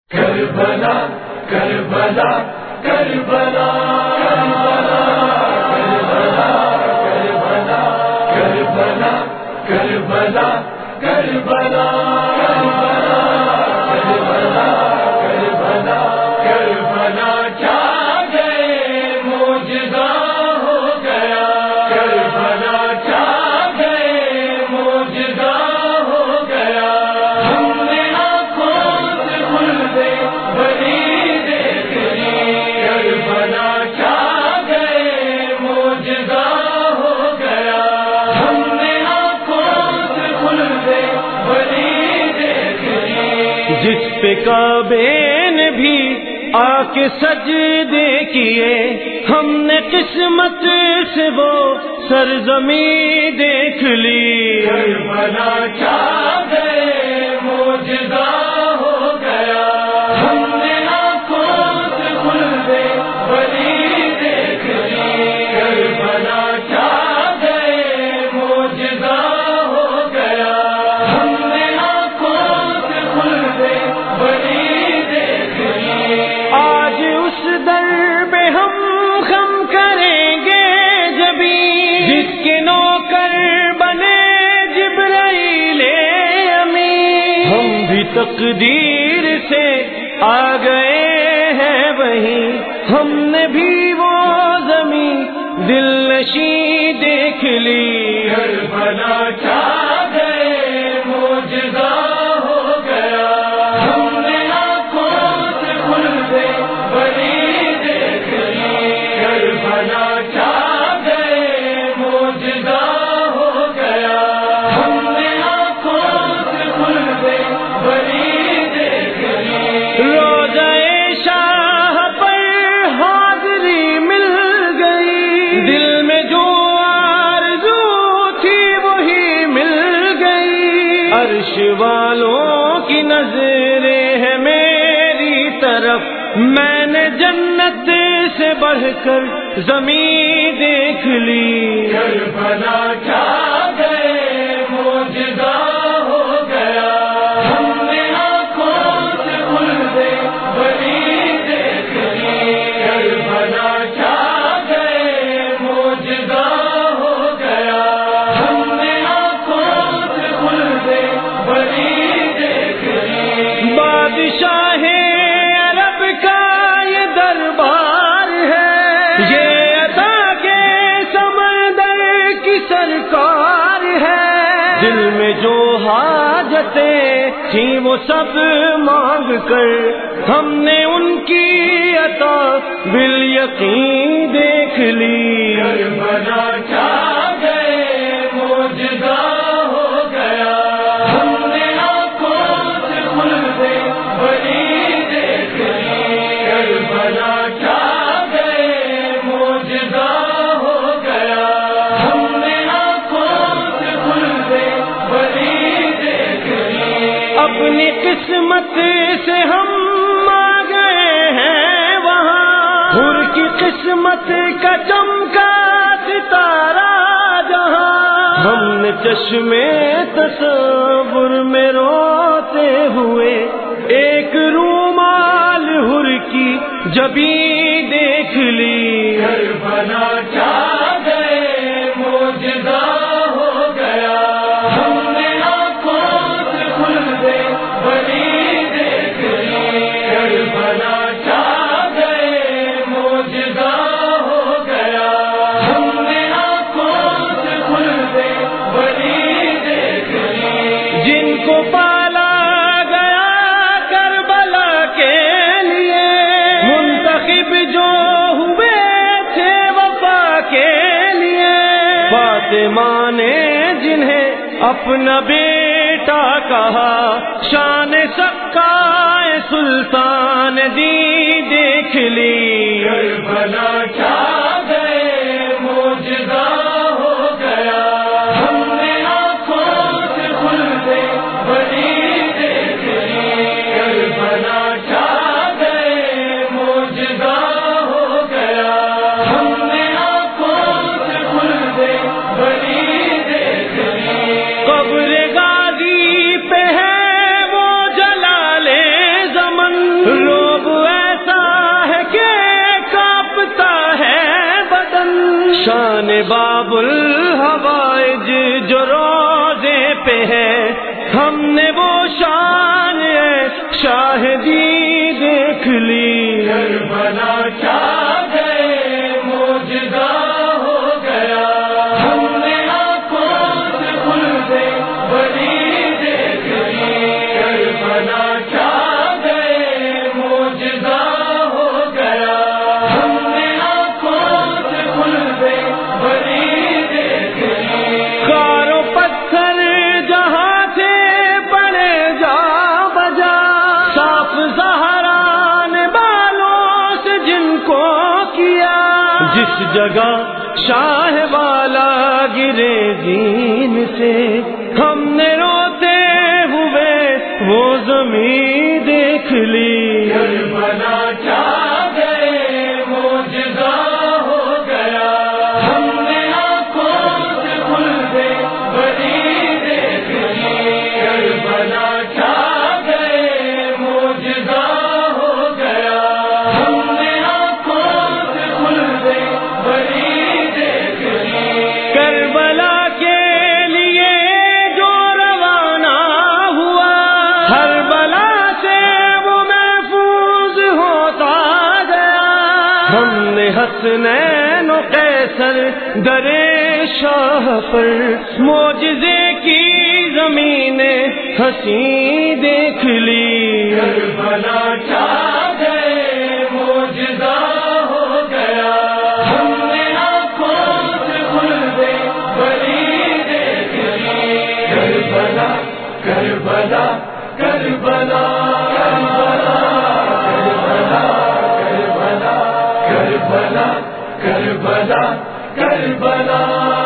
کربلا کربلا کربلا کربلا کربلا کربلا کربلا کربلا کربلا کربلا چھا گئے معجزہ ہو گیا کربلا چھا گئے معجزہ ہو گیا ہم نے آنکھوں سے کھلے بڑی دیکھ لی کربلا چھا گئے معجزہ ہو گیا ہم نے آنکھوں سے کھلے بڑی دیکھ لی جس پہ کعبے نے بھی آ کے سجدے کیے ہم نے قسمت سے وہ سرزمیں دیکھ لی کربلا چھا گئے معجزہ ہو گیا ہم نے آنکھوں سے کھلے بڑی دیکھ لی کربلا چھا گئے معجزہ ہو گیا ہم نے آنکھوں سے کھلے بڑی دیکھ لی آج اس در پہ ہم خم کریں گے جبھی جس کے نوکر بنے جبرائیل امین ہم بھی تقدیر سے آ گئے ہیں وہیں ہم نے بھی وہ زمین دل نشیں دیکھ لی کربلا چھا گئے معجزہ ہو گیا ہم نے آنکھوں سے کھلے بڑی دیکھ لی کربلا چھا گئے معجزہ ہو گیا ہم نے آنکھوں سے کھلے بڑی دیکھ لی روضہ شاہ پر حاضری مل گئی دل میں جو آرزو تھی وہی مل گئی عرش والوں کی نظریں ہیں میری طرف میں نے جنت سے بڑھ کر زمین دیکھ لی کربلا چھا گئے معجزہ ہو گیا ہم نے آنکھوں سے کھلے بڑی دیکھ لی کربلا چھا گئے معجزہ ہو گیا ہم نے آنکھوں سے کھلے بڑی دیکھ لی بادشاہ عرب کا یہ دربار ہے یہ عطا کے سمندر کی سرکار ہے دل میں جو حاجتیں تھیں وہ سب مانگ کر ہم نے ان کی عطا بالیقین دیکھ لی کربلا چھا گئے معجزہ ہو گیا ہم نے آنکھوں سے کھلے بڑی دیکھ لی کربلا چھا گئے معجزہ ہو گیا ہم نے آنکھوں سے کھلے بڑی دیکھ لی اپنی قسمت سے ہم آ گئے ہیں وہاں حور کی قسمت کا چمکا ستارہ جہاں ہم نے چشمے تصور میں روتے ہوئے ایک رومال حور کی جبیں دیکھ لی کربلا چھا گئے معجزہ ہو گیا ہم نے آنکھوں سے کھلے بڑی دیکھ لی کربلا چھا گئے معجزہ ہو گیا ہم نے آنکھوں سے کھلے بڑی دیکھ لی جن کو پالا گیا کربلا کے لیے منتخب جو ہوئے تھے وفا کے لیے فاطمہ نے جنہیں اپنا بیٹا کہا شان سکائے سلطان دی دیکھ لی کربلا چھا گئے معجزہ ہو گیا ہم نے آنکھوں سے کھلے بڑی دیکھ لی کربلا چھا گئے معجزہ ہو گیا ہم نے آنکھوں سے کھلے بڑی دیکھ لی قبر غازی پہ ہے وہ جلالے زمن باب الحوائج جو روزے پہ ہے، ہم نے وہ شان شاہدی دیکھ لی۔ کربلا چھا گئے معجزہ ہو گیا، ہم نے آنکھوں سے خلدِ بری دیکھ لی۔ کربلا چھا گئے معجزہ ہو گیا، ہم نے آنکھوں سے خلدِ بری دیکھ لی۔ خار و پتھر جہاں سے پڑے جا بجا، صاف زہران بالوں سے جن کو کیا، جس جگہ شاہ والا گرے دین سے، ہم نے روتے ہوئے وہ زمین دیکھ لی۔ کربلا چھا گئے معجزہ ہو گیا، ہم نے آنکھوں سے خلدِ بری دیکھ لی۔ کربلا چھا گئے معجزہ ہو گیا، ہم نے آنکھوں سے خلدِ بری دیکھ لی۔ کربلا کے لیے جو روانہ ہوا، ہر بلا سے وہ محفوظ ہوتا گیا۔ ہم نے حسنین و قیصر درے شاہ پر معجزے کی زمین ہنسی دیکھ لی۔ کربلا چھا گئے معجزہ ہو گیا، ہم نے آنکھوں سے خلدِ بری دیکھ لی۔ کربلا کربلا کربلا کربلا کربلا کربلا کربلا